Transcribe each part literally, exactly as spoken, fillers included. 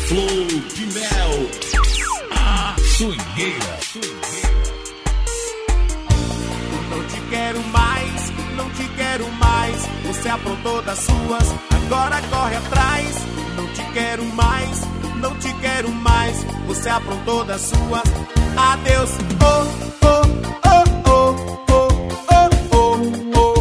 Flor de Mel, a swingueira. Não te quero mais, não te quero mais. Você aprontou das suas, agora corre atrás. Não te quero mais, não te quero mais. Você aprontou das suas. Adeus, oh, oh, oh, oh, oh, oh, oh, oh.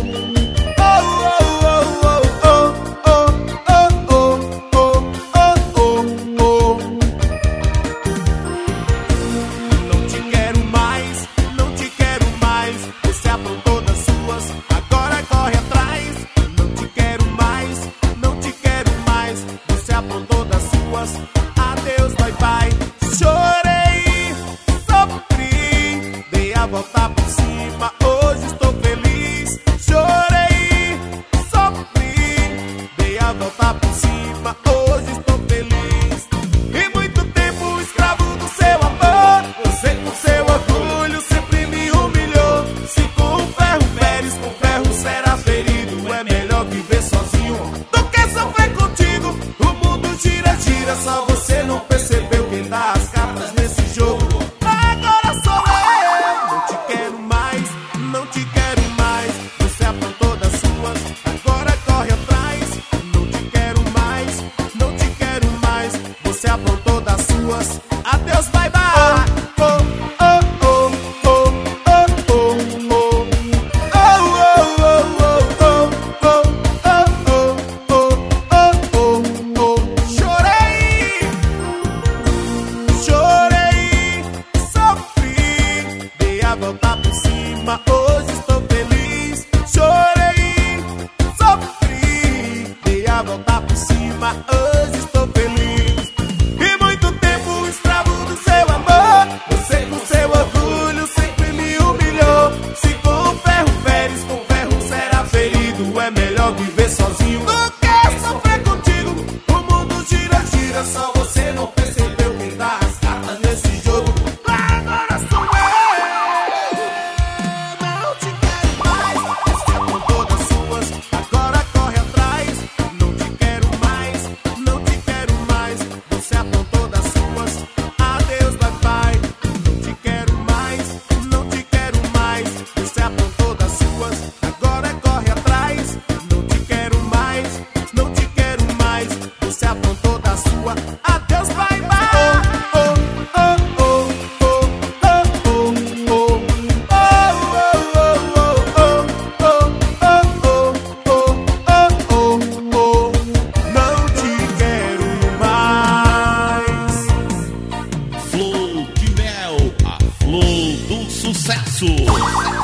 Adeus, bye bye. Chorei, sofri, dei a volta por cima, hoje estou feliz. Chorei, sofri, dei a volta por cima, hoje estou feliz. E muito tempo escravo do seu amor, você com seu orgulho sempre me humilhou. Se com ferro feres, com ferro será ferido. É melhor viver sozinho do que sofrer contigo. O mundo gira, gira, só você não percebeu quem dá as cartas nesse jogo. Agora sou eu. Não te quero mais, não te quero mais. Você aprontou das suas, agora corre atrás. Não te quero mais, não te quero mais. Você aprontou das suas. Adeus, bye bye. Oh, oh, oh, oh, oh, oh, oh. Voltar por cima, hoje estou feliz. Chorei, sofri, dei a volta por cima, hoje estou feliz. E muito tempo escravo do seu amor, você com seu orgulho sempre me humilhou. Se com ferro feres, com ferro será ferido. É melhor viver sozinho do que sofrer contigo. O mundo gira, gira, só você não percebeu quem dá as cartas nesse jogo. Agora sou eu. Adeus, bye bye. Oh, oh, oh, oh, oh, oh, oh. Não te quero mais. Flor de Mel, a flor do sucesso.